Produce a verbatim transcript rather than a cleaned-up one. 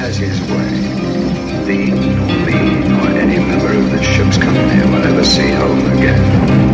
has his way. Thee, nor me, nor any member of the ship's company will ever see home again.